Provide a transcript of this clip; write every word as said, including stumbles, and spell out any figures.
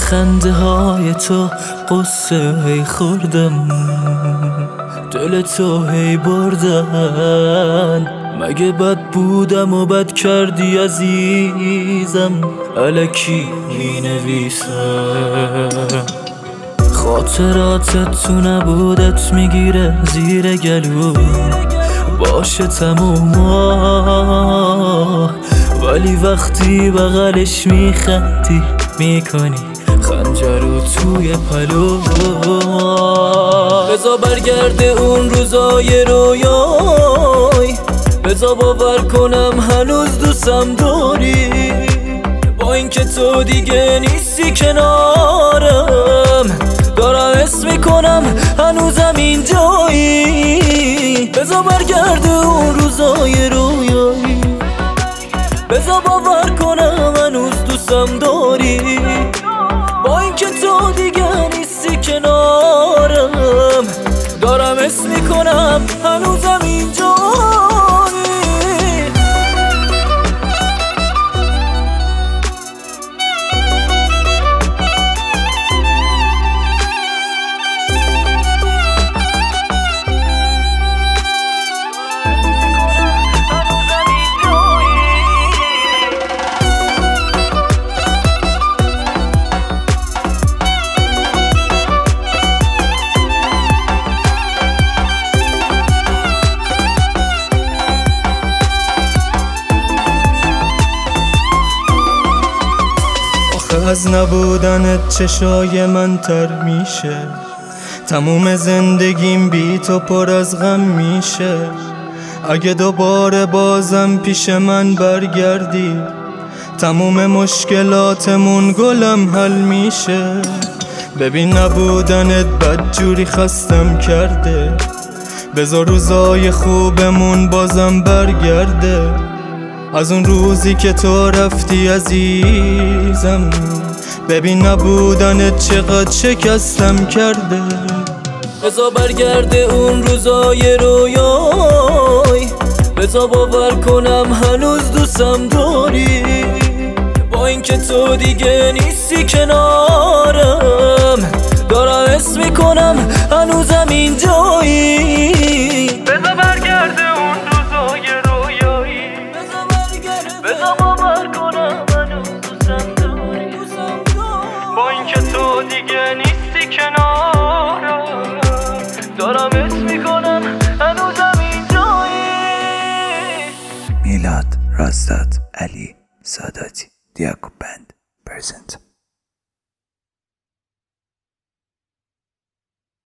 خنده های تو قصه هی خوردم، دل تو هی بردن. مگه بد بودم و بد کردی عزیزم، الکی می نویسم. خاطراتت تو نبودت میگیره زیر گلو، باشه تموما، ولی وقتی بغلش میخندی میکنی خنجرو توی پلو. بزا برگرده اون روزای رویای، بزا باور کنم هنوز دوستم داری، با اینکه تو دیگه نیستی کنارم، دارم حس میکنم هنوزم اینجایی. بزا برگرده اون روزای رویایی، بزا باور کنم هنوز دوستم داری، با اینکه تو دیگه نیستی کنارم، دارم حس میکنم هنوزم اینجایی. از نبودنت چشای من تر میشه، تموم زندگیم بی تو پر از غم میشه. اگه دوباره بازم پیش من برگردی، تموم مشکلاتمون گلم حل میشه. ببین نبودنت بدجوری خستم کرده، بذار روزای خوبمون بازم برگرده. از اون روزی که تو رفتی عزیزم، ببین نبودنت چقدر شکستم کرده. بزا برگرده اون روزای رویای، بزا باور کنم هنوز دوستم داری، با اینکه تو دیگه نیستی کنارم، دارم حس میکنم هنوزم اینجایی. بزا برگرده اون روزای رویایی، بزا باور کنم هنوز دوستم داری، با اینکه تو دیگه نیستی کنارم، دارم حس میکنم هنوزم اینجایی. میلاد رستاد علی ساداتی دیاکو بند پرزنت.